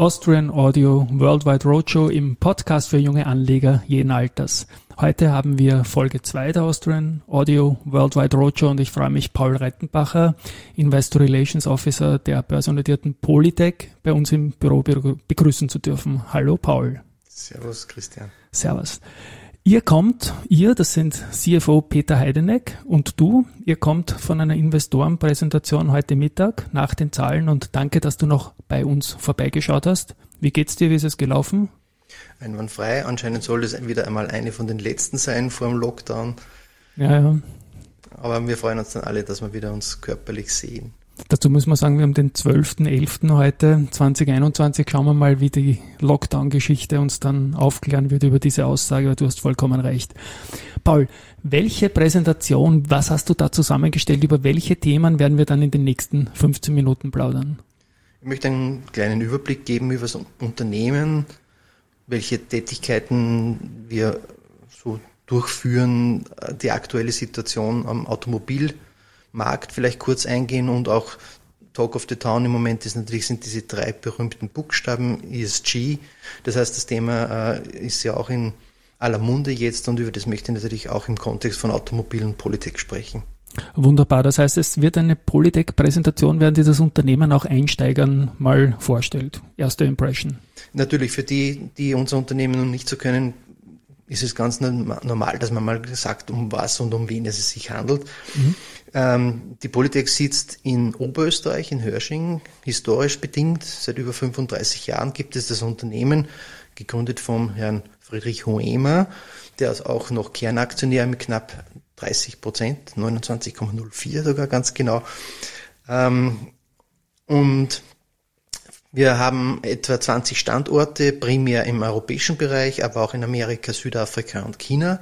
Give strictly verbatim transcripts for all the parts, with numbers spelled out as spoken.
Austrian Audio Worldwide Roadshow im Podcast für junge Anleger jeden Alters. Heute haben wir Folge zwei der Austrian Audio Worldwide Roadshow und ich freue mich, Paul Rettenbacher, Investor Relations Officer der börsennotierten Polytech, bei uns im Büro begrüßen zu dürfen. Hallo Paul. Servus Christian. Servus. Ihr kommt, ihr, das sind C F O Peter Heideneck und du, ihr kommt von einer Investorenpräsentation heute Mittag nach den Zahlen und danke, dass du noch bei uns vorbeigeschaut hast. Wie geht's dir, wie ist es gelaufen? Einwandfrei, anscheinend soll es wieder einmal eine von den letzten sein vor dem Lockdown. Ja, ja. Aber wir freuen uns dann alle, dass wir wieder uns körperlich sehen. Dazu muss man sagen, wir haben den zwölften elften heute, zwanzig einundzwanzig. Schauen wir mal, wie die Lockdown-Geschichte uns dann aufklären wird über diese Aussage, aber du hast vollkommen recht. Paul, welche Präsentation, was hast du da zusammengestellt, über welche Themen werden wir dann in den nächsten fünfzehn Minuten plaudern? Ich möchte einen kleinen Überblick geben über das Unternehmen, welche Tätigkeiten wir so durchführen, die aktuelle Situation am Automobil Markt vielleicht kurz eingehen und auch Talk of the Town im Moment ist natürlich sind diese drei berühmten Buchstaben E S G. Das heißt, das Thema äh, ist ja auch in aller Munde jetzt und über das möchte ich natürlich auch im Kontext von Automobil und Polytech sprechen. Wunderbar. Das heißt, es wird eine Polytech-Präsentation werden, die das Unternehmen auch Einsteigern mal vorstellt. Erste Impression. Natürlich, für die, die unser Unternehmen noch nicht so können, ist es ganz normal, dass man mal sagt, um was und um wen es sich handelt. Mhm. Ähm, die Polytech sitzt in Oberösterreich, in Hörsching, historisch bedingt. Seit über fünfunddreißig Jahren gibt es das Unternehmen, gegründet vom Herrn Friedrich Hoemer, der ist auch noch Kernaktionär mit knapp dreißig Prozent, neunundzwanzig Komma null vier sogar ganz genau. Ähm, und wir haben etwa zwanzig Standorte, primär im europäischen Bereich, aber auch in Amerika, Südafrika und China.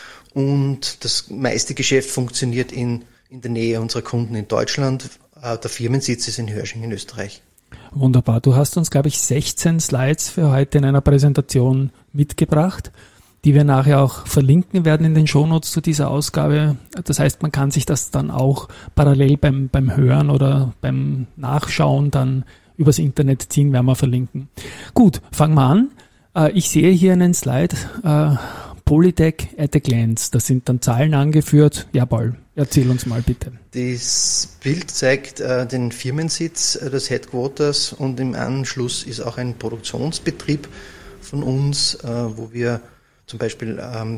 Und das meiste Geschäft funktioniert in, in der Nähe unserer Kunden in Deutschland. Der Firmensitz ist in Hörsching in Österreich. Wunderbar. Du hast uns, glaube ich, sechzehn Slides für heute in einer Präsentation mitgebracht, die wir nachher auch verlinken werden in den Shownotes zu dieser Ausgabe. Das heißt, man kann sich das dann auch parallel beim, beim Hören oder beim Nachschauen dann übers Internet ziehen, werden wir verlinken. Gut, fangen wir an. Ich sehe hier einen Slide, Polytech at a glance. Da sind dann Zahlen angeführt. Ja, Paul, erzähl uns mal bitte. Das Bild zeigt den Firmensitz des Headquarters und im Anschluss ist auch ein Produktionsbetrieb von uns, wo wir zum Beispiel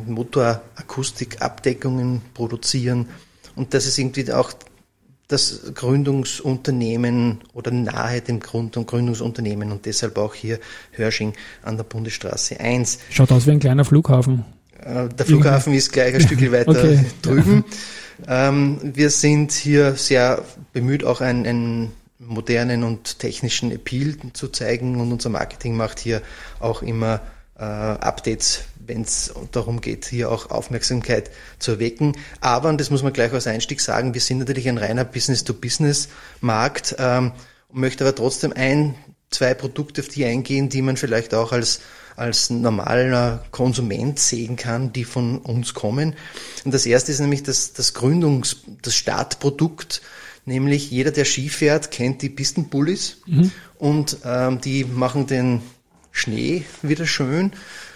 Motorakustikabdeckungen produzieren. Und das ist irgendwie auch das Gründungsunternehmen oder nahe dem Grund- und Gründungsunternehmen und deshalb auch hier Hörsching an der Bundesstraße eins. Schaut aus wie ein kleiner Flughafen. Der Flughafen ist gleich ein Stückchen weiter okay. drüben. Ja. Ähm, wir sind hier sehr bemüht, auch einen, einen modernen und technischen Appeal zu zeigen und unser Marketing macht hier auch immer äh, Updates, wenn es darum geht, hier auch Aufmerksamkeit zu erwecken. Aber, und das muss man gleich als Einstieg sagen, wir sind natürlich ein reiner Business-to-Business-Markt ähm, und möchte aber trotzdem ein, zwei Produkte auf die eingehen, die man vielleicht auch als, als normaler Konsument sehen kann, die von uns kommen. Und das erste ist nämlich das, das Gründungs-, das Startprodukt, nämlich jeder, der Ski fährt, kennt die Pistenbullis mhm. und ähm, die machen den Schnee wieder schön.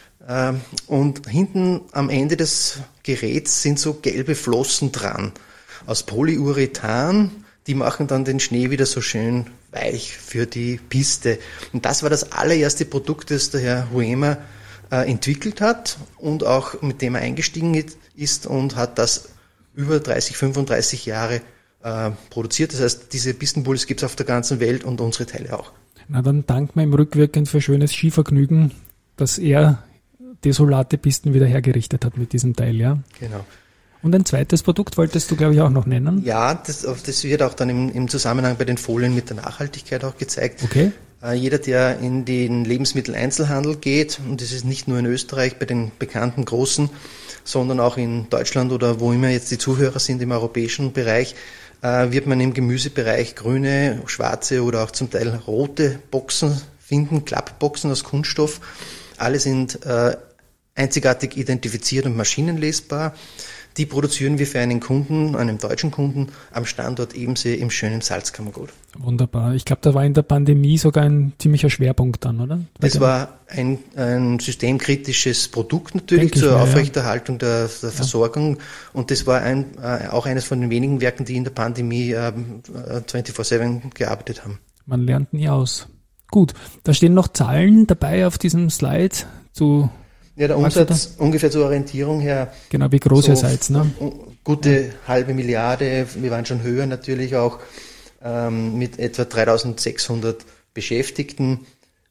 Und hinten am Ende des Geräts sind so gelbe Flossen dran aus Polyurethan. Die machen dann den Schnee wieder so schön weich für die Piste. Und das war das allererste Produkt, das der Herr Hoemer äh, entwickelt hat und auch mit dem er eingestiegen ist und hat das über dreißig, fünfunddreißig Jahre äh, produziert. Das heißt, diese Pistenbullis gibt es auf der ganzen Welt und unsere Teile auch. Na, dann danken wir ihm rückwirkend für schönes Skivergnügen, dass er desolate Pisten wieder hergerichtet hat mit diesem Teil, ja? Genau. Und ein zweites Produkt wolltest du, glaube ich, auch noch nennen? Ja, das, das wird auch dann im, im Zusammenhang bei den Folien mit der Nachhaltigkeit auch gezeigt. Okay. Äh, jeder, der in den Lebensmitteleinzelhandel geht, und das ist nicht nur in Österreich bei den bekannten Großen, sondern auch in Deutschland oder wo immer jetzt die Zuhörer sind im europäischen Bereich, äh, wird man im Gemüsebereich grüne, schwarze oder auch zum Teil rote Boxen finden, Klappboxen aus Kunststoff. Alle sind äh, einzigartig identifiziert und maschinenlesbar. die produzieren wir für einen Kunden, einen deutschen Kunden am Standort Ebensee im schönen Salzkammergut. Wunderbar. Ich glaube, da war in der Pandemie sogar ein ziemlicher Schwerpunkt dann, oder? Bei das war ein, ein systemkritisches Produkt natürlich Denke zur mir, Aufrechterhaltung der, der ja. Versorgung und das war ein, äh, auch eines von den wenigen Werken, die in der Pandemie äh, vierundzwanzig sieben gearbeitet haben. Man lernt nie aus. Gut, da stehen noch Zahlen dabei auf diesem Slide zu... Ja, der Umsatz ungefähr zur Orientierung her. Genau, wie groß so ihr seid, ne? Gute ja. halbe Milliarde, wir waren schon höher natürlich auch, ähm, mit etwa dreitausendsechshundert Beschäftigten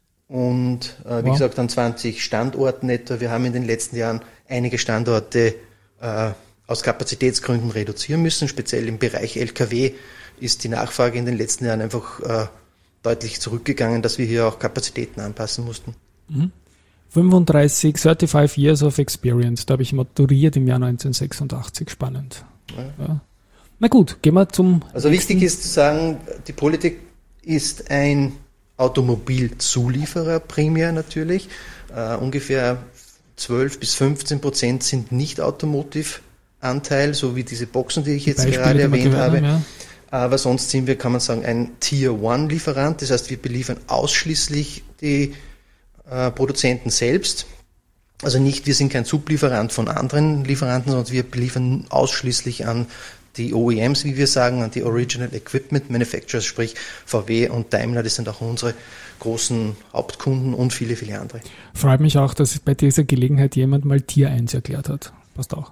und äh, wie wow. gesagt an zwanzig Standorten etwa. Wir haben in den letzten Jahren einige Standorte äh, aus Kapazitätsgründen reduzieren müssen, speziell im Bereich L K W ist die Nachfrage in den letzten Jahren einfach äh, deutlich zurückgegangen, dass wir hier auch Kapazitäten anpassen mussten. Mhm. fünfunddreißig, thirty-five Years of Experience, da habe ich maturiert im Jahr neunzehnhundertsechsundachtzig, spannend. Ja. Ja. Na gut, gehen wir zum... Also nächsten. Wichtig ist zu sagen, die Polytec ist ein Automobilzulieferer primär natürlich. Uh, ungefähr zwölf bis fünfzehn Prozent sind nicht Automotive-Anteil, so wie diese Boxen, die ich jetzt Beispiele, gerade erwähnt habe. Haben, ja. Aber sonst sind wir, kann man sagen, ein Tier-One-Lieferant. Das heißt, wir beliefern ausschließlich die Produzenten selbst, also nicht, wir sind kein Sublieferant von anderen Lieferanten, sondern wir beliefern ausschließlich an die O E Ms, wie wir sagen, an die Original Equipment Manufacturers, sprich V W und Daimler, das sind auch unsere großen Hauptkunden und viele, viele andere. Freut mich auch, dass bei dieser Gelegenheit jemand mal Tier eins erklärt hat. Passt auch.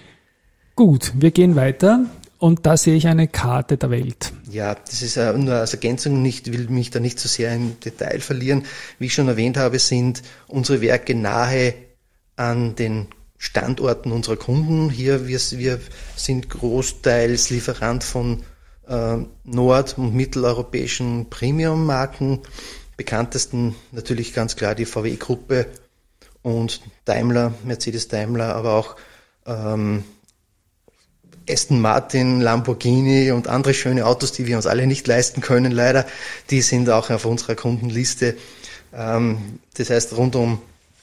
Gut, wir gehen weiter. Und da sehe ich eine Karte der Welt. Ja, das ist nur als Ergänzung, ich will mich da nicht so sehr im Detail verlieren. Wie ich schon erwähnt habe, sind unsere Werke nahe an den Standorten unserer Kunden. Hier, wir, wir sind großteils Lieferant von äh, nord- und mitteleuropäischen Premium-Marken. Bekanntesten natürlich ganz klar die V W-Gruppe und Daimler, Mercedes-Daimler, aber auch ähm, Aston Martin, Lamborghini und andere schöne Autos, die wir uns alle nicht leisten können, leider, die sind auch auf unserer Kundenliste. Das heißt, rund um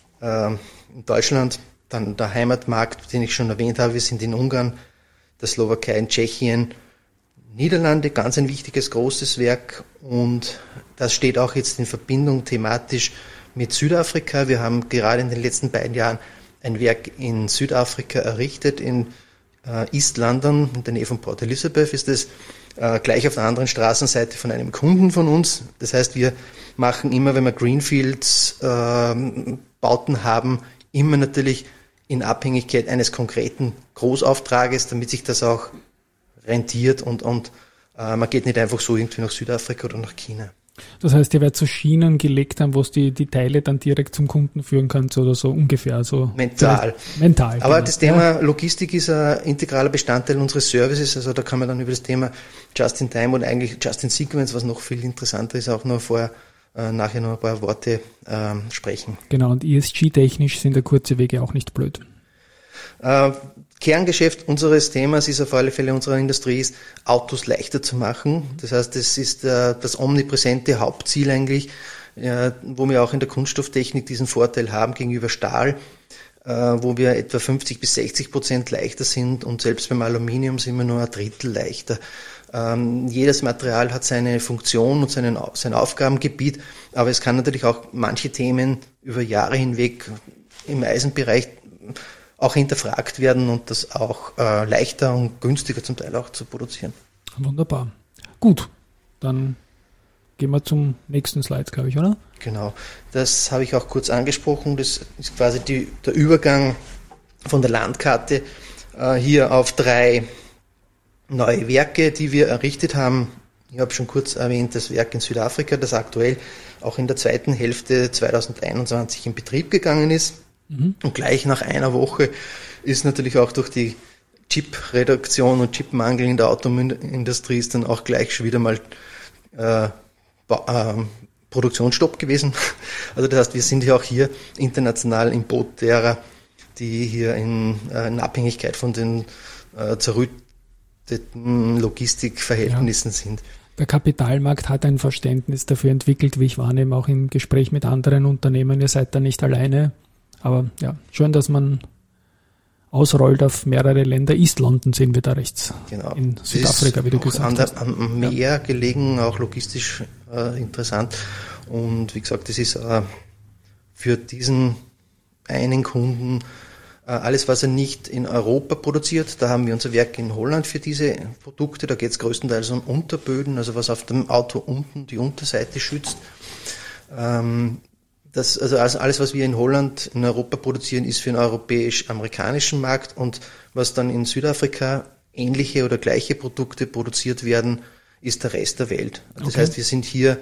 Deutschland, dann der Heimatmarkt, den ich schon erwähnt habe, wir sind in Ungarn, der Slowakei, in Tschechien, Niederlande, ganz ein wichtiges, großes Werk und das steht auch jetzt in Verbindung thematisch mit Südafrika. Wir haben gerade in den letzten beiden Jahren ein Werk in Südafrika errichtet, in East London, in der Nähe von Port Elizabeth, ist es äh, gleich auf der anderen Straßenseite von einem Kunden von uns. Das heißt, wir machen immer, wenn wir Greenfields äh, Bauten haben, immer natürlich in Abhängigkeit eines konkreten Großauftrages, damit sich das auch rentiert und, und äh, man geht nicht einfach so irgendwie nach Südafrika oder nach China. Das heißt, ihr werdet so Schienen gelegt haben, wo es die, die Teile dann direkt zum Kunden führen kannst oder so ungefähr. So mental. Mental. Aber genau. Das Thema ja. Logistik ist ein integraler Bestandteil unseres Services. Also da kann man dann über das Thema Just-in-Time oder eigentlich Just-in-Sequence, was noch viel interessanter ist, auch noch vorher, äh, nachher noch ein paar Worte äh, sprechen. Genau, und E S G-technisch sind der kurze Wege auch nicht blöd. Äh, Kerngeschäft unseres Themas ist auf alle Fälle unserer Industrie, ist, Autos leichter zu machen. Das heißt, das ist äh, das omnipräsente Hauptziel eigentlich, äh, wo wir auch in der Kunststofftechnik diesen Vorteil haben gegenüber Stahl, äh, wo wir etwa fünfzig bis sechzig Prozent leichter sind und selbst beim Aluminium sind wir nur ein Drittel leichter. Ähm, jedes Material hat seine Funktion und seinen, sein Aufgabengebiet, aber es kann natürlich auch manche Themen über Jahre hinweg im Eisenbereich auch hinterfragt werden und das auch äh, leichter und günstiger zum Teil auch zu produzieren. Wunderbar. Gut, dann gehen wir zum nächsten Slide, glaube ich, oder? Genau, das habe ich auch kurz angesprochen. Das ist quasi die, der Übergang von der Landkarte äh, hier auf drei neue Werke, die wir errichtet haben. Ich habe schon kurz erwähnt, das Werk in Südafrika, das aktuell auch in der zweiten Hälfte zweitausendeinundzwanzig in Betrieb gegangen ist. Und gleich nach einer Woche ist natürlich auch durch die Chip-Reduktion und Chipmangel in der Autoindustrie ist dann auch gleich schon wieder mal äh, äh, Produktionsstopp gewesen. Also das heißt, wir sind ja auch hier international im Boot derer, die hier in, äh, in Abhängigkeit von den äh, zerrütteten Logistikverhältnissen ja. sind. Der Kapitalmarkt hat ein Verständnis dafür entwickelt, wie ich wahrnehme, auch im Gespräch mit anderen Unternehmen. Ihr seid da nicht alleine. Aber ja, schön, dass man ausrollt auf mehrere Länder. East London sehen wir da rechts. Genau. In Südafrika, wie du gesagt hast. Am Meer ja. gelegen, auch logistisch äh, interessant. Und wie gesagt, das ist äh, für diesen einen Kunden äh, alles, was er nicht in Europa produziert. Da haben wir unser Werk in Holland für diese Produkte. Da geht es größtenteils um Unterböden, also was auf dem Auto unten die Unterseite schützt. Ähm, Das, also alles, was wir in Holland, in Europa produzieren, ist für den europäisch-amerikanischen Markt, und was dann in Südafrika ähnliche oder gleiche Produkte produziert werden, ist der Rest der Welt. Das okay. heißt, wir sind hier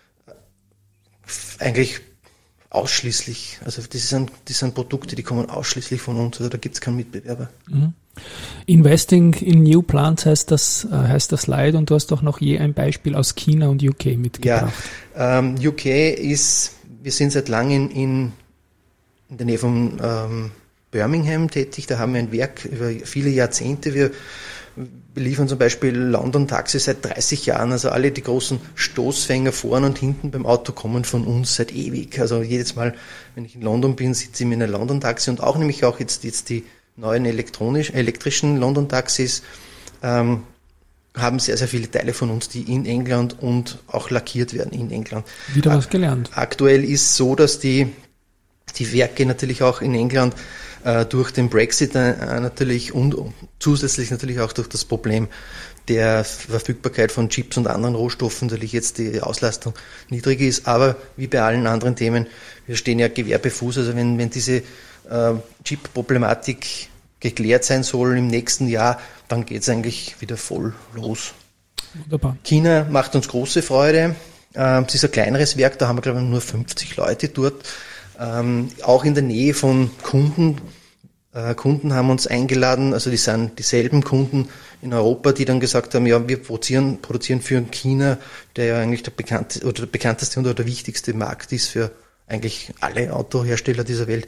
eigentlich ausschließlich, also das sind, das sind Produkte, die kommen ausschließlich von uns, also da gibt es keinen Mitbewerber. Mhm. Investing in New Plants heißt das, heißt das Slide, und du hast doch noch je ein Beispiel aus China und U K mitgebracht. Ja, ähm, U K ist... Wir sind seit langem in, in der Nähe von ähm, Birmingham tätig. Da haben wir ein Werk über viele Jahrzehnte. Wir beliefern zum Beispiel London Taxi seit dreißig Jahren. Also alle die großen Stoßfänger vorne und hinten beim Auto kommen von uns seit ewig. Also jedes Mal, wenn ich in London bin, sitze ich in einer London Taxi, und auch nämlich auch jetzt, jetzt die neuen elektronisch, elektrischen London Taxis ähm, haben sehr, sehr viele Teile von uns, die in England und auch lackiert werden in England. Wieder was gelernt. Aktuell ist so, dass die, die Werke natürlich auch in England äh, durch den Brexit äh, natürlich und zusätzlich natürlich auch durch das Problem der Verfügbarkeit von Chips und anderen Rohstoffen natürlich jetzt die Auslastung niedrig ist. Aber wie bei allen anderen Themen, wir stehen ja Gewehr bei Fuß. Also wenn, wenn diese äh, Chip-Problematik geklärt sein soll im nächsten Jahr, dann geht es eigentlich wieder voll los. Wunderbar. China macht uns große Freude. Ähm, es ist ein kleineres Werk, da haben wir glaube ich nur fünfzig Leute dort. Ähm, auch in der Nähe von Kunden. Äh, Kunden haben uns eingeladen, also die sind dieselben Kunden in Europa, die dann gesagt haben, ja, wir produzieren, produzieren für China, der ja eigentlich der bekannteste oder der bekannteste und der wichtigste Markt ist für eigentlich alle Autohersteller dieser Welt.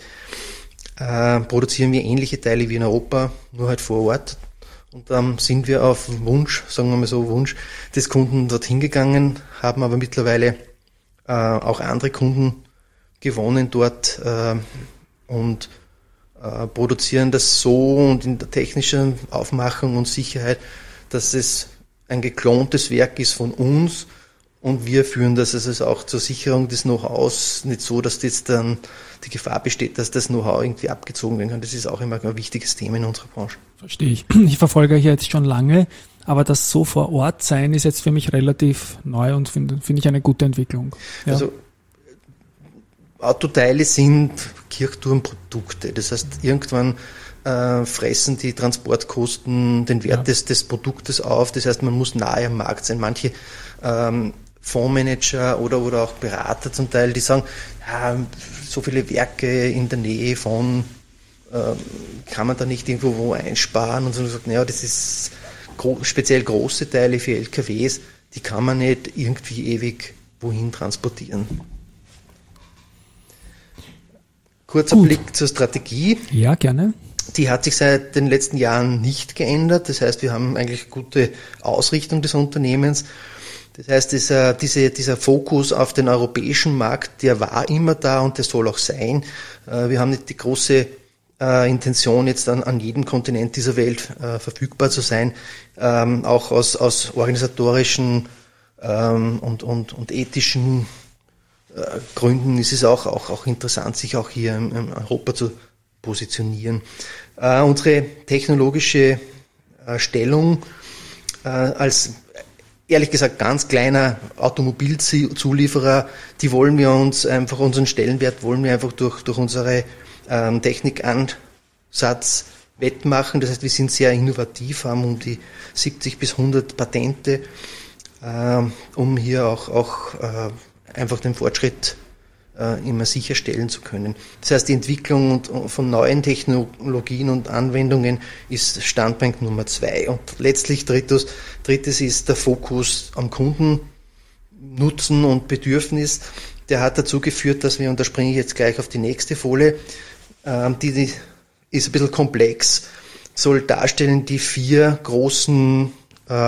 Äh, produzieren wir ähnliche Teile wie in Europa, nur halt vor Ort. Und dann ähm, sind wir auf Wunsch, sagen wir mal so, Wunsch des Kunden dorthin gegangen, haben aber mittlerweile äh, auch andere Kunden gewonnen dort äh, und äh, produzieren das so und in der technischen Aufmachung und Sicherheit, dass es ein geklontes Werk ist von uns. Und wir führen das also auch zur Sicherung des Know-hows, nicht so, dass jetzt dann die Gefahr besteht, dass das Know-how irgendwie abgezogen werden kann. Das ist auch immer ein wichtiges Thema in unserer Branche. Verstehe ich. Ich verfolge euch jetzt schon lange, aber das so vor Ort sein ist jetzt für mich relativ neu und finde find ich eine gute Entwicklung. Ja. Also Autoteile sind Kirchturmprodukte. Das heißt, irgendwann äh, fressen die Transportkosten den Wert ja. des, des Produktes auf. Das heißt, man muss nahe am Markt sein. Manche ähm, Fondsmanager oder, oder auch Berater zum Teil, die sagen, ja, so viele Werke in der Nähe von, ähm, kann man da nicht irgendwo wo einsparen? Und so sagt, naja, das ist gro- speziell große Teile für L K Ws, die kann man nicht irgendwie ewig wohin transportieren. Kurzer Gut. Blick zur Strategie. Ja, gerne. Die hat sich seit den letzten Jahren nicht geändert. Das heißt, wir haben eigentlich gute Ausrichtung des Unternehmens. Das heißt, dieser, diese, dieser Fokus auf den europäischen Markt, der war immer da und der soll auch sein. Wir haben nicht die große äh, Intention, jetzt an, an jedem Kontinent dieser Welt äh, verfügbar zu sein. Ähm, auch aus, aus organisatorischen ähm, und, und, und ethischen äh, Gründen ist es auch, auch, auch interessant, sich auch hier in, in Europa zu positionieren. Äh, unsere technologische äh, Stellung äh, als ehrlich gesagt ganz kleiner Automobilzulieferer, die wollen wir uns einfach, unseren Stellenwert wollen wir einfach durch, durch unsere ähm, Technikansatz wettmachen. Das heißt, wir sind sehr innovativ, haben um die siebzig bis hundert Patente, äh, um hier auch, auch äh, einfach den Fortschritt äh, immer sicherstellen zu können. Das heißt, die Entwicklung von neuen Technologien und Anwendungen ist Standpunkt Nummer zwei. Und letztlich drittes, drittes ist der Fokus am Kunden, Nutzen und Bedürfnis. Der hat dazu geführt, dass wir, und da springe ich jetzt gleich auf die nächste Folie, äh, die, die ist ein bisschen komplex, soll darstellen die vier großen ähm,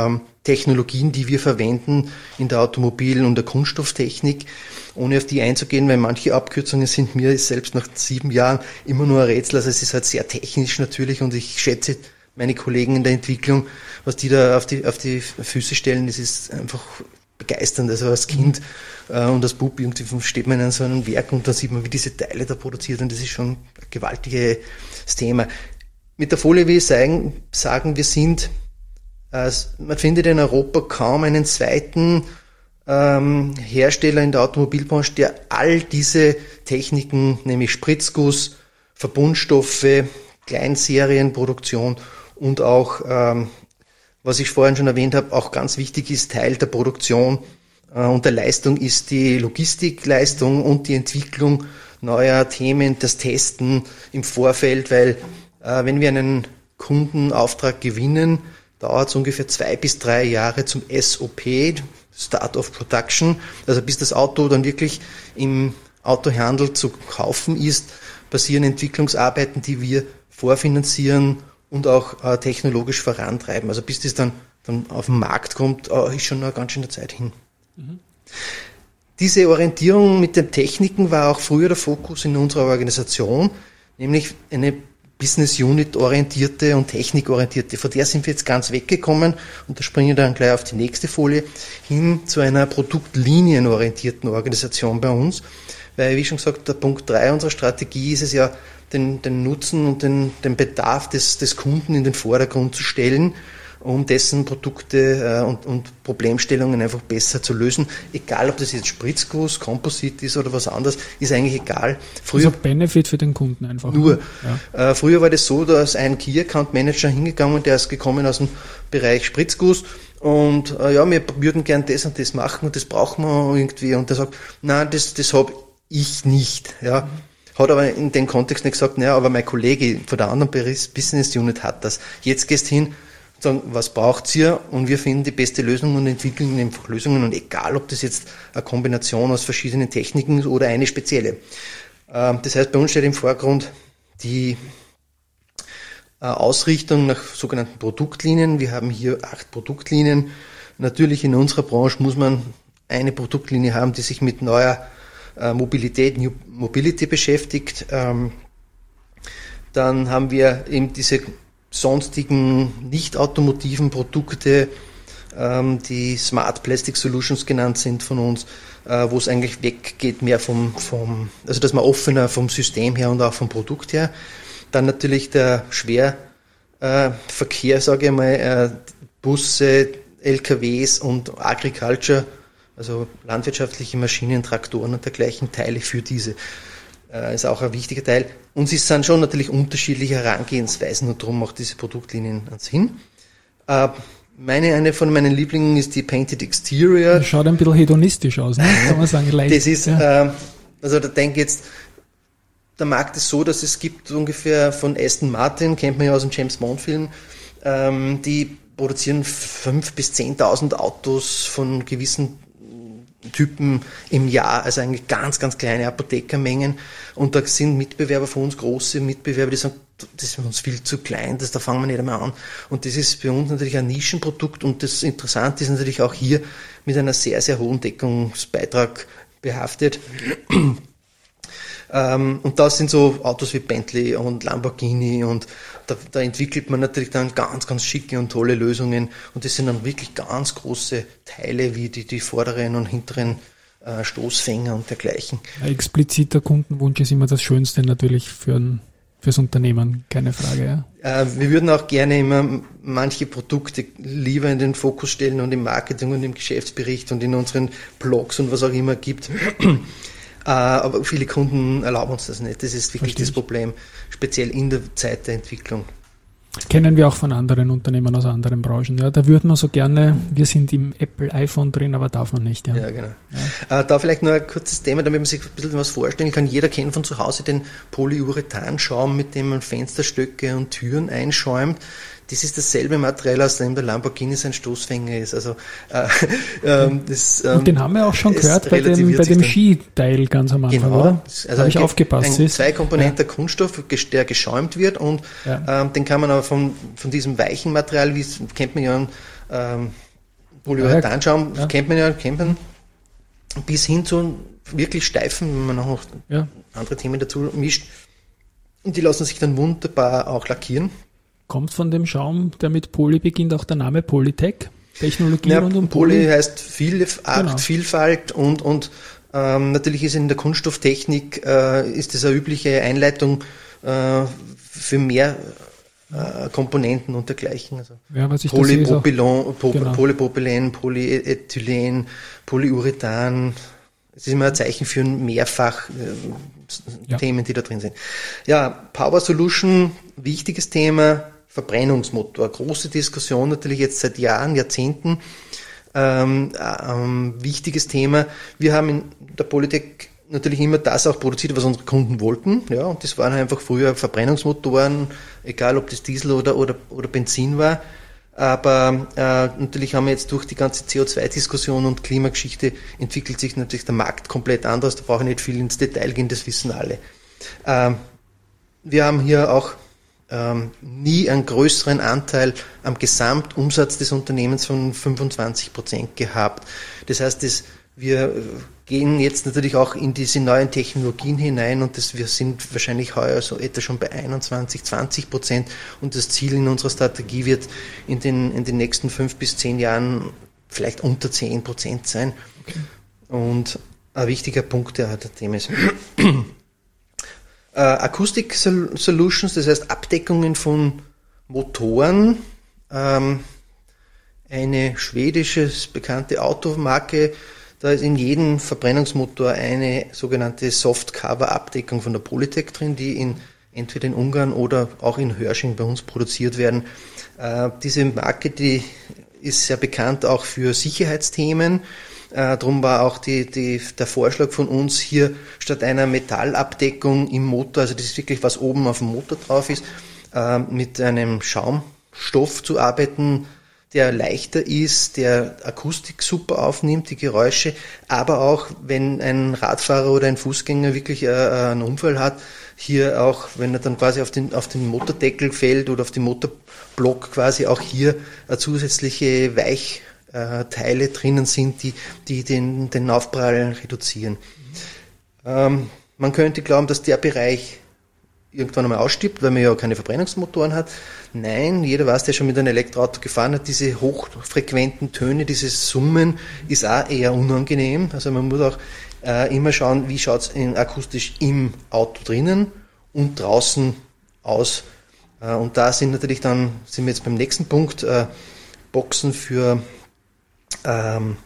Technologien, die wir verwenden in der Automobil- und der Kunststofftechnik, ohne auf die einzugehen, weil manche Abkürzungen sind mir selbst nach sieben Jahren immer nur ein Rätsel. Also es ist halt sehr technisch natürlich und ich schätze meine Kollegen in der Entwicklung, was die da auf die, auf die Füße stellen, das ist einfach begeisternd. Also als Kind äh, und als Bub irgendwie steht man in so einem Werk und dann sieht man, wie diese Teile da produziert und das ist schon ein gewaltiges Thema. Mit der Folie will ich sagen, sagen wir sind, äh, man findet in Europa kaum einen zweiten ähm, Hersteller in der Automobilbranche, der all diese Techniken, nämlich Spritzguss, Verbundstoffe, Kleinserienproduktion und auch, ähm, was ich vorhin schon erwähnt habe, auch ganz wichtig ist, Teil der Produktion äh, und der Leistung ist die Logistikleistung und die Entwicklung neuer Themen, das Testen im Vorfeld, weil äh, wenn wir einen Kundenauftrag gewinnen, dauert es ungefähr zwei bis drei Jahre zum S O P, Start of Production, also bis das Auto dann wirklich im Autohandel zu kaufen ist, passieren Entwicklungsarbeiten, die wir vorfinanzieren und auch äh, technologisch vorantreiben. Also bis das dann, dann auf den Markt kommt, äh, ist schon eine ganz schöne Zeit hin. Mhm. Diese Orientierung mit den Techniken war auch früher der Fokus in unserer Organisation, nämlich eine Business Unit orientierte und technikorientierte. Von der sind wir jetzt ganz weggekommen und da springen wir dann gleich auf die nächste Folie hin zu einer produktlinienorientierten Organisation bei uns. Weil, wie schon gesagt, der Punkt drei unserer Strategie ist es ja, den, den Nutzen und den, den Bedarf des, des Kunden in den Vordergrund zu stellen, um dessen Produkte äh, und, und Problemstellungen einfach besser zu lösen. Egal, ob das jetzt Spritzguss, Komposit ist oder was anderes, ist eigentlich egal. Früher, also Benefit für den Kunden einfach. Nur. Ja. Äh, früher war das so, dass ein Key Account Manager hingegangen, der ist gekommen aus dem Bereich Spritzguss und äh, ja, wir würden gern das und das machen und das brauchen wir irgendwie. Und der sagt, nein, das, das habe ich nicht. Ja. Mhm. Hat aber in dem Kontext nicht gesagt, naja, aber mein Kollege von der anderen Business Unit hat das. Jetzt gehst hin und sagen, was braucht's ihr? Und wir finden die beste Lösung und entwickeln einfach Lösungen. Und egal, ob das jetzt eine Kombination aus verschiedenen Techniken ist oder eine spezielle. Das heißt, bei uns steht im Vorgrund die Ausrichtung nach sogenannten Produktlinien. Wir haben hier acht Produktlinien. Natürlich in unserer Branche muss man eine Produktlinie haben, die sich mit neuer Mobilität, New Mobility beschäftigt. Ähm, dann haben wir eben diese sonstigen nicht-automotiven Produkte, ähm, die Smart Plastic Solutions genannt sind von uns, äh, wo es eigentlich weggeht mehr vom, vom, also dass man offener vom System her und auch vom Produkt her. Dann natürlich der Schwerverkehr, äh, sage ich mal, äh, Busse, L K Ws und Agriculture, also landwirtschaftliche Maschinen, Traktoren und dergleichen Teile für diese. Äh, ist auch ein wichtiger Teil. Und es sind schon natürlich unterschiedliche Herangehensweisen und darum macht diese Produktlinien ans hin. Äh, meine, eine von meinen Lieblingen ist die Painted Exterior. Das schaut ein bisschen hedonistisch aus, ne? Kann man sagen, leicht. Das ist, ja. äh, also da denke ich jetzt, der Markt ist so, dass es gibt ungefähr von Aston Martin, kennt man ja aus dem James Bond Film, ähm, die produzieren fünftausend bis zehntausend Autos von gewissen Typen im Jahr, also eigentlich ganz, ganz kleine Apothekermengen. Und da sind Mitbewerber von uns, große Mitbewerber, die sagen, das ist für uns viel zu klein, das, da fangen wir nicht einmal an. Und das ist für uns natürlich ein Nischenprodukt und das Interessante ist natürlich auch hier mit einer sehr, sehr hohen Deckungsbeitrag behaftet. Ähm, und das sind so Autos wie Bentley und Lamborghini und da, da entwickelt man natürlich dann ganz, ganz schicke und tolle Lösungen und das sind dann wirklich ganz große Teile wie die, die vorderen und hinteren äh, Stoßfänger und dergleichen. Ein expliziter Kundenwunsch ist immer das Schönste natürlich für ein, fürs Unternehmen, keine Frage. Ja. Äh, wir würden auch gerne immer manche Produkte lieber in den Fokus stellen und im Marketing und im Geschäftsbericht und in unseren Blogs und was auch immer gibt. Aber viele Kunden erlauben uns das nicht. Das ist wirklich Verstehe. Das Problem, speziell in der Zeit der Entwicklung. Das kennen wir auch von anderen Unternehmen aus anderen Branchen. Ja, da würde man so gerne, wir sind im Apple iPhone drin, aber darf man nicht. Ja, ja genau. Ja. Äh, da vielleicht noch ein kurzes Thema, damit man sich ein bisschen was vorstellen kann. Jeder kennt von zu Hause den Polyurethanschaum, mit dem man Fensterstöcke und Türen einschäumt. Das ist dasselbe Material, aus dem der Lamborghini sein Stoßfänger ist. Also, äh, ähm, das, ähm, und den haben wir auch schon gehört bei dem, bei dem Skiteil ganz am Anfang, genau. Oder? Also habe ich aufgepasst. Ein zwei Komponenten ja. Kunststoff, der geschäumt wird und ja. ähm, den kann man aber von, von diesem weichen Material, wie es kennt man ja, ähm, Polyurethanschaum, ja. kennt man ja, kennt man, bis hin zu wirklich steifen, wenn man noch ja. andere Themen dazu mischt. Und die lassen sich dann wunderbar auch lackieren. Kommt von dem Schaum, der mit Poly beginnt, auch der Name Polytech? Technologie ja, rund um Poly? Poly heißt viel, Art, genau. Vielfalt und, und ähm, natürlich ist in der Kunststofftechnik äh, ist das eine übliche Einleitung äh, für mehr äh, Komponenten und dergleichen. Also ja, was ich Polypropylen, po, genau. Polypropylen, Polyethylen, Polyurethan. Es ist immer ein Zeichen für mehrfach äh, ja. Themen, die da drin sind. Ja, Power Solution, wichtiges Thema, Verbrennungsmotor. Große Diskussion natürlich jetzt seit Jahren, Jahrzehnten. Ähm, ähm, wichtiges Thema. Wir haben in der Polytech natürlich immer das auch produziert, was unsere Kunden wollten. Ja, und das waren einfach früher Verbrennungsmotoren, egal ob das Diesel oder, oder, oder Benzin war. Aber äh, natürlich haben wir jetzt durch die ganze C O zwei Diskussion und Klimageschichte entwickelt sich natürlich der Markt komplett anders. Da brauche ich nicht viel ins Detail gehen, das wissen alle. Ähm, wir haben hier auch ähm, nie einen größeren Anteil am Gesamtumsatz des Unternehmens von fünfundzwanzig Prozent gehabt. Das heißt, das, wir gehen jetzt natürlich auch in diese neuen Technologien hinein und das, wir sind wahrscheinlich heuer so etwa schon bei einundzwanzig, zwanzig Prozent und das Ziel in unserer Strategie wird in den, in den nächsten fünf bis zehn Jahren vielleicht unter zehn Prozent sein. Okay. Und ein wichtiger Punkt, der der Thema ist. äh, Acoustic Solutions, das heißt Abdeckungen von Motoren. Ähm, eine schwedische bekannte Automarke. Da ist in jedem Verbrennungsmotor eine sogenannte Soft-Cover-Abdeckung von der Polytech drin, die in, entweder in Ungarn oder auch in Hörsching bei uns produziert werden. Äh, diese Marke, die ist sehr bekannt auch für Sicherheitsthemen. Äh, darum war auch die, die, der Vorschlag von uns hier statt einer Metallabdeckung im Motor, also das ist wirklich was oben auf dem Motor drauf ist, äh, mit einem Schaumstoff zu arbeiten, der leichter ist, der Akustik super aufnimmt, die Geräusche, aber auch, wenn ein Radfahrer oder ein Fußgänger wirklich äh, einen Unfall hat, hier auch, wenn er dann quasi auf den, auf den Motordeckel fällt oder auf den Motorblock quasi auch hier äh, zusätzliche Weichteile drinnen sind, die, die den, den Aufprall reduzieren. Ähm, man könnte glauben, dass der Bereich irgendwann einmal ausstirbt, weil man ja keine Verbrennungsmotoren hat. Nein, jeder weiß, der schon mit einem Elektroauto gefahren hat, diese hochfrequenten Töne, dieses Summen ist auch eher unangenehm. Also man muss auch äh, immer schauen, wie schaut es akustisch im Auto drinnen und draußen aus. Äh, und da sind natürlich dann, sind wir jetzt beim nächsten Punkt, äh, Boxen für ähm,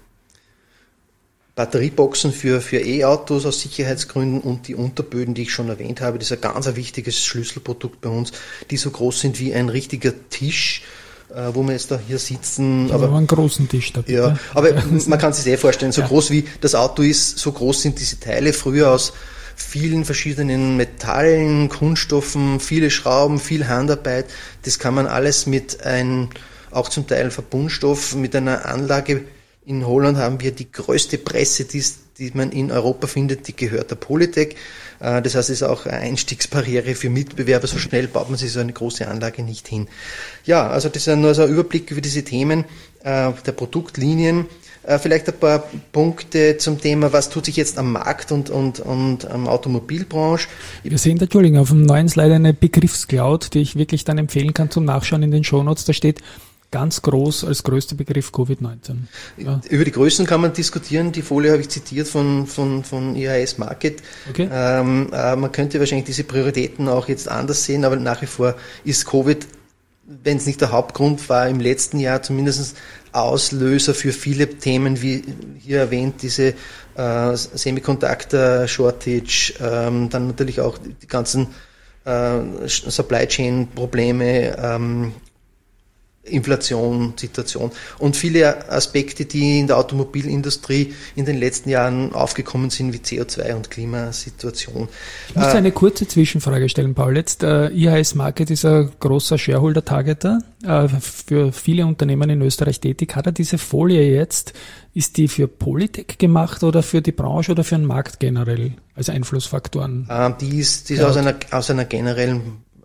Batterieboxen für, für E-Autos aus Sicherheitsgründen und die Unterböden, die ich schon erwähnt habe, das ist ein ganz ein wichtiges Schlüsselprodukt bei uns, die so groß sind wie ein richtiger Tisch, äh, wo wir jetzt da hier sitzen. Aber, aber einen großen Tisch da bitte. Ja, aber man kann sich sehr vorstellen, so ja. groß wie das Auto ist, so groß sind diese Teile, früher aus vielen verschiedenen Metallen, Kunststoffen, viele Schrauben, viel Handarbeit, das kann man alles mit einem, auch zum Teil Verbundstoff, mit einer Anlage. In Holland haben wir die größte Presse, die, die man in Europa findet, die gehört der Polytech. Das heißt, es ist auch eine Einstiegsbarriere für Mitbewerber. So schnell baut man sich so eine große Anlage nicht hin. Ja, also das ist nur so ein Überblick über diese Themen der Produktlinien. Vielleicht ein paar Punkte zum Thema, was tut sich jetzt am Markt und, und, und am Automobilbranche. Wir sehen, Entschuldigung, auf dem neuen Slide eine Begriffscloud, die ich wirklich dann empfehlen kann zum Nachschauen in den Shownotes. Da steht ganz groß als größter Begriff Covid neunzehn. Ja. Über die Größen kann man diskutieren. Die Folie habe ich zitiert von, von, von I H S Markit. Okay. Ähm, äh, man könnte wahrscheinlich diese Prioritäten auch jetzt anders sehen, aber nach wie vor ist Covid, wenn es nicht der Hauptgrund war, im letzten Jahr zumindest Auslöser für viele Themen, wie hier erwähnt, diese äh, Semiconductor-Shortage, ähm, dann natürlich auch die ganzen äh, Supply Chain-Probleme, ähm, Inflation, Situation und viele Aspekte, die in der Automobilindustrie in den letzten Jahren aufgekommen sind, wie C O zwei und Klimasituation. Ich muss äh, eine kurze Zwischenfrage stellen, Paul. Jetzt, äh, I H S Markit ist ein großer Shareholder-Targeter, äh, für viele Unternehmen in Österreich tätig. Hat er diese Folie jetzt, ist die für Polytech gemacht oder für die Branche oder für den Markt generell als Einflussfaktoren? Äh, die ist, die ist aus einer, aus einer generellen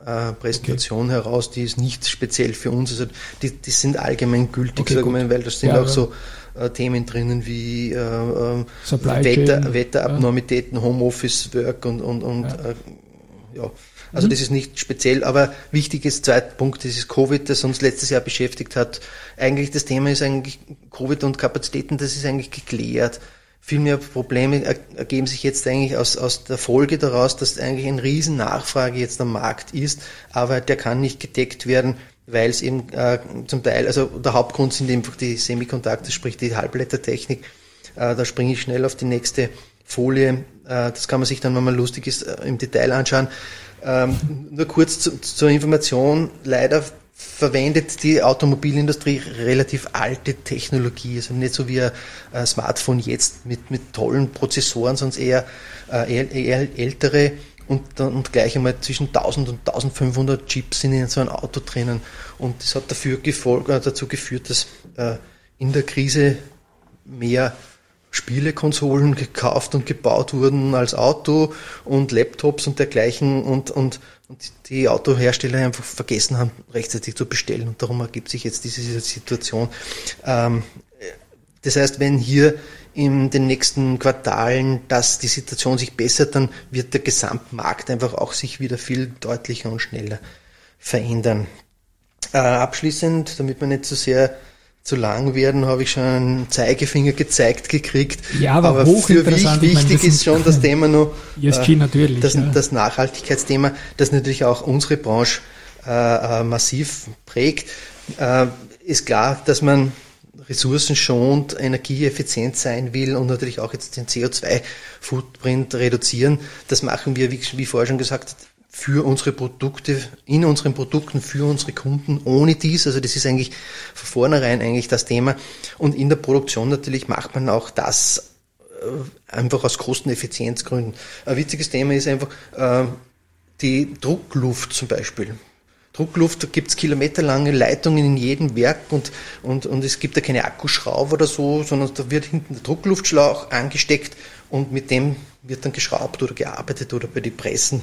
äh, Präsentation okay. heraus, die ist nicht speziell für uns, also die, die sind allgemein gültig, okay, sagen wir, weil da sind ja, auch ja. so äh, Themen drinnen wie äh, äh, Wetter, Wetterabnormitäten, ja. Homeoffice, Work und, und, und ja. Äh, ja. Also mhm. das ist nicht speziell, aber wichtig ist, zweiter Punkt, das ist Covid, das uns letztes Jahr beschäftigt hat. Eigentlich das Thema ist eigentlich Covid und Kapazitäten, das ist eigentlich geklärt. Viel mehr Probleme ergeben sich jetzt eigentlich aus, aus der Folge daraus, dass eigentlich eine riesen Nachfrage jetzt am Markt ist, aber der kann nicht gedeckt werden, weil es eben äh, zum Teil, also der Hauptgrund sind einfach die Semiconductor, sprich die Halbleitertechnik. Äh, da springe ich schnell auf die nächste Folie. Äh, das kann man sich dann, wenn man lustig ist, äh, im Detail anschauen. Ähm, nur kurz zu, zur Information, leider verwendet die Automobilindustrie relativ alte Technologie, also nicht so wie ein, ein Smartphone jetzt mit, mit tollen Prozessoren, sondern eher, äh, eher ältere und, und gleich einmal zwischen tausend und eintausendfünfhundert Chips sind in so einem Auto drinnen. Und das hat dafür gefolgt, äh, dazu geführt, dass äh, in der Krise mehr Spielekonsolen gekauft und gebaut wurden als Auto und Laptops und dergleichen und, und, und die Autohersteller einfach vergessen haben, rechtzeitig zu bestellen und darum ergibt sich jetzt diese Situation. Ähm, das heißt, wenn hier in den nächsten Quartalen dass die Situation sich bessert, dann wird der Gesamtmarkt einfach auch sich wieder viel deutlicher und schneller verändern. Äh, abschließend, damit man nicht zu sehr zu lang werden, habe ich schon einen Zeigefinger gezeigt gekriegt. Ja, aber, aber für mich wichtig meine, ist schon das Thema noch, E S G äh, natürlich, das, ja. das Nachhaltigkeitsthema, das natürlich auch unsere Branche äh, massiv prägt. Äh, ist klar, dass man ressourcenschonend, energieeffizient sein will und natürlich auch jetzt den C O zwei Footprint reduzieren. Das machen wir, wie, wie vorher schon gesagt, für unsere Produkte, in unseren Produkten, für unsere Kunden, ohne dies. Also das ist eigentlich von vornherein eigentlich das Thema. Und in der Produktion natürlich macht man auch das äh, einfach aus Kosteneffizienzgründen. Ein witziges Thema ist einfach äh, die Druckluft zum Beispiel. Druckluft, da gibt es kilometerlange Leitungen in jedem Werk und, und, und es gibt da keine Akkuschrauber oder so, sondern da wird hinten der Druckluftschlauch angesteckt und mit dem wird dann geschraubt oder gearbeitet oder bei den Pressen.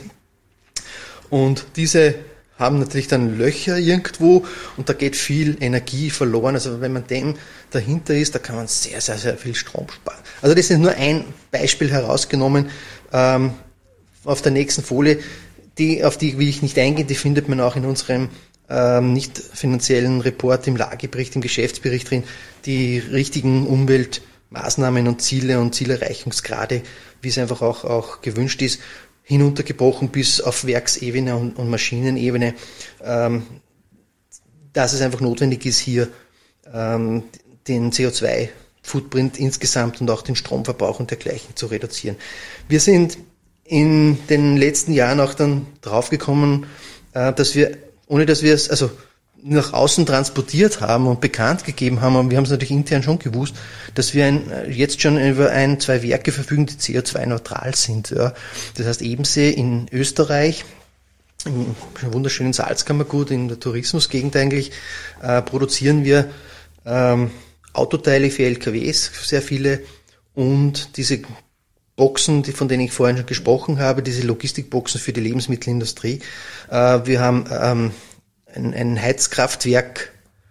Und diese haben natürlich dann Löcher irgendwo und da geht viel Energie verloren. Also wenn man dem dahinter ist, da kann man sehr, sehr, sehr viel Strom sparen. Also das ist nur ein Beispiel herausgenommen. Ähm, auf der nächsten Folie, die, auf die will ich nicht eingehen, die findet man auch in unserem ähm, nicht finanziellen Report, im Lagebericht, im Geschäftsbericht drin, die richtigen Umweltmaßnahmen und Ziele und Zielerreichungsgrade, wie es einfach auch, auch gewünscht ist, hinuntergebrochen bis auf Werksebene und, und Maschinenebene, ähm, dass es einfach notwendig ist, hier ähm, den C O zwei Footprint insgesamt und auch den Stromverbrauch und dergleichen zu reduzieren. Wir sind in den letzten Jahren auch dann draufgekommen, äh, dass wir, ohne dass wir es also nach außen transportiert haben und bekannt gegeben haben, und wir haben es natürlich intern schon gewusst, dass wir ein, jetzt schon über ein, zwei Werke verfügen, die C O zwei neutral sind. Ja. Das heißt, Ebensee in Österreich, im wunderschönen Salzkammergut, in der Tourismusgegend eigentlich, äh, produzieren wir ähm, Autoteile für L K Ws, sehr viele, und diese Boxen, die, von denen ich vorhin schon gesprochen habe, diese Logistikboxen für die Lebensmittelindustrie. Äh, wir haben ähm, ein, ein Heizkraftwerk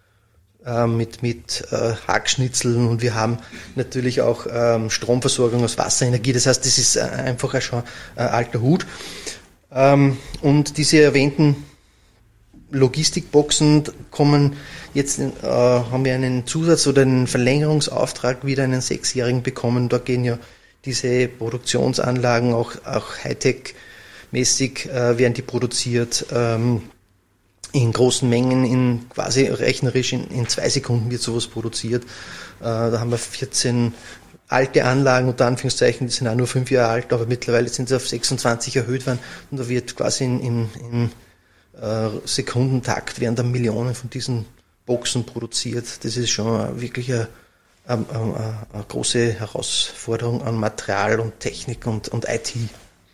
äh, mit, mit äh, Hackschnitzeln und wir haben natürlich auch ähm, Stromversorgung aus Wasserenergie. Das heißt, das ist äh, einfach ein schon äh, alter Hut. Ähm, und diese erwähnten Logistikboxen kommen jetzt, äh, haben wir einen Zusatz- oder einen Verlängerungsauftrag, wieder einen sechsjährigen bekommen. Da gehen ja diese Produktionsanlagen auch, auch Hightech-mäßig äh, werden die produziert. Ähm, in großen Mengen, in quasi rechnerisch in, in zwei Sekunden wird sowas produziert. Äh, da haben wir vierzehn alte Anlagen, unter Anführungszeichen, die sind auch nur fünf Jahre alt, aber mittlerweile sind sie auf sechsundzwanzig erhöht worden und da wird quasi in, in, in äh, Sekundentakt werden dann Millionen von diesen Boxen produziert. Das ist schon wirklich eine, eine, eine, eine große Herausforderung an Material und Technik und, und I T.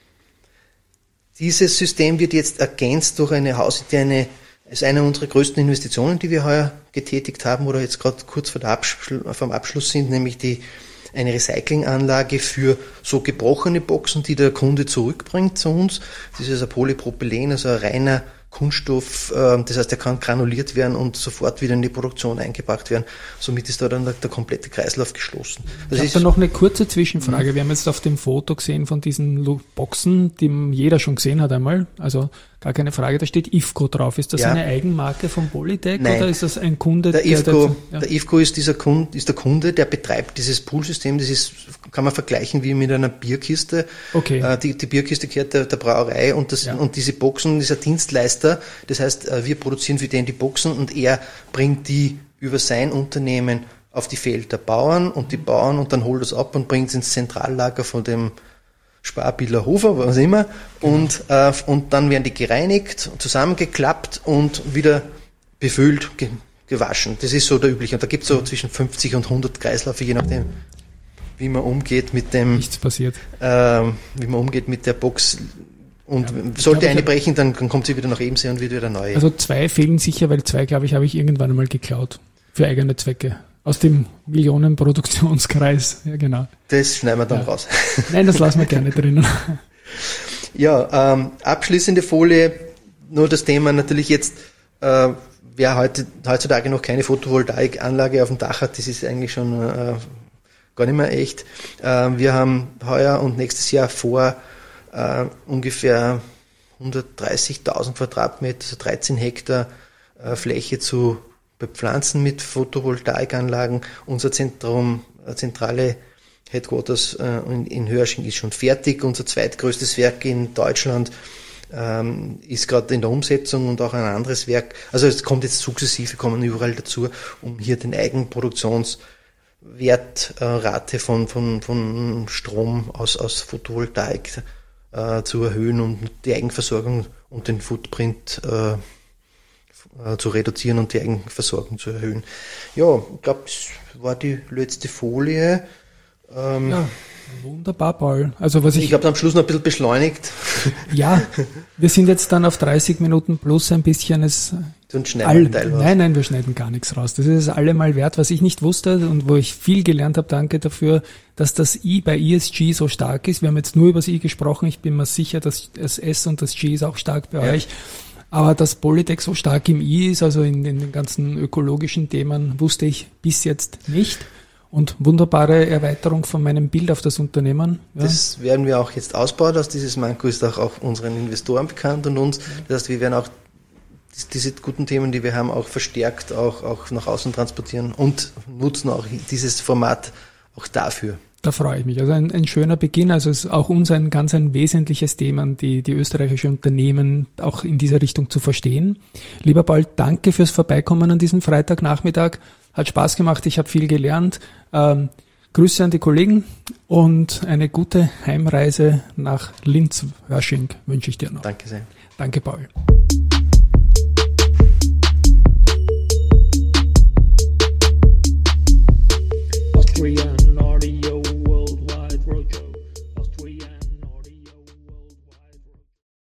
Dieses System wird jetzt ergänzt durch eine hausinterne, ist eine unserer größten Investitionen, die wir heuer getätigt haben oder jetzt gerade kurz vor, der Abschluss, vor dem Abschluss sind, nämlich die eine Recyclinganlage für so gebrochene Boxen, die der Kunde zurückbringt zu uns. Das ist ein Polypropylen, also ein reiner Kunststoff, äh, das heißt, er kann granuliert werden und sofort wieder in die Produktion eingebracht werden. Somit ist da dann der, der komplette Kreislauf geschlossen. Das ich habe da noch eine kurze Zwischenfrage. Mhm. Wir haben jetzt auf dem Foto gesehen von diesen Boxen, die jeder schon gesehen hat einmal, also gar keine Frage, da steht I F C O drauf. Ist das ja eine Eigenmarke von Polytec? Nein. Oder ist das ein Kunde? Der I F C O, der, der I F C O ist, dieser Kunde, ist der Kunde, der betreibt dieses Poolsystem. Das ist, kann man vergleichen wie mit einer Bierkiste. Okay. Äh, die, die Bierkiste gehört der, der Brauerei und, das, ja. und diese Boxen ist ein Dienstleister. Das heißt, wir produzieren für den die Boxen und er bringt die über sein Unternehmen auf die Felder der Bauern und die Bauern und dann holt es ab und bringt es ins Zentrallager von dem Sparbiller Hofer, was immer, und, äh, und dann werden die gereinigt, zusammengeklappt und wieder befüllt, ge- gewaschen. Das ist so der übliche. Und da gibt es so zwischen fünfzig und hundert Kreisläufe, je nachdem, wie man umgeht mit dem, nichts passiert, äh, wie man umgeht mit der Box. Und ja, sollte glaub, eine brechen, dann, dann kommt sie wieder nach Ebensee und wird wieder neu. Also zwei fehlen sicher, weil zwei, glaube ich, habe ich irgendwann einmal geklaut. Für eigene Zwecke. Aus dem Millionenproduktionskreis. Ja, genau. Das schneiden wir dann ja. raus. Nein, das lassen wir gerne drinnen. Ja, ähm, abschließende Folie, nur das Thema natürlich jetzt, äh, wer heute, heutzutage noch keine Photovoltaikanlage auf dem Dach hat, das ist eigentlich schon äh, gar nicht mehr echt. Äh, wir haben heuer und nächstes Jahr vor, Uh, ungefähr hundertdreißigtausend Quadratmeter, also dreizehn Hektar uh, Fläche zu bepflanzen mit Photovoltaikanlagen. Unser Zentrum, uh, zentrale Headquarters uh, in, in Hörsching ist schon fertig. Unser zweitgrößtes Werk in Deutschland um, ist gerade in der Umsetzung und auch ein anderes Werk. Also es kommt jetzt sukzessive, kommen überall dazu, um hier den Eigenproduktionswertrate von, von, von Strom aus, aus Photovoltaik Äh, zu erhöhen und die Eigenversorgung und den Footprint äh, äh, zu reduzieren und die Eigenversorgung zu erhöhen. Ja, ich glaube, das war die letzte Folie. Ähm, ja, wunderbar, Paul. Also was ich ich habe am Schluss noch ein bisschen beschleunigt. Ja, wir sind jetzt dann auf dreißig Minuten plus ein bisschen es. Und schneiden all, nein, nein, wir schneiden gar nichts raus. Das ist es allemal wert, was ich nicht wusste und wo ich viel gelernt habe. Danke dafür, dass das I bei E S G so stark ist. Wir haben jetzt nur über das I gesprochen. Ich bin mir sicher, dass das S und das G ist auch stark bei ja. euch. Aber dass Polytec so stark im I ist, also in, in den ganzen ökologischen Themen, wusste ich bis jetzt nicht. Und wunderbare Erweiterung von meinem Bild auf das Unternehmen. Ja. Das werden wir auch jetzt ausbauen. Dass dieses Manko ist auch, auch unseren Investoren bekannt und uns. Das heißt, wir werden auch diese guten Themen, die wir haben, auch verstärkt auch, auch nach außen transportieren und nutzen auch dieses Format auch dafür. Da freue ich mich. Also ein, ein schöner Beginn. Also es ist auch uns ein ganz ein wesentliches Thema, die, die österreichische Unternehmen auch in dieser Richtung zu verstehen. Lieber Paul, danke fürs Vorbeikommen an diesem Freitagnachmittag. Hat Spaß gemacht. Ich habe viel gelernt. Ähm, Grüße an die Kollegen und eine gute Heimreise nach Linz-Hörsching wünsche ich dir noch. Danke sehr. Danke, Paul.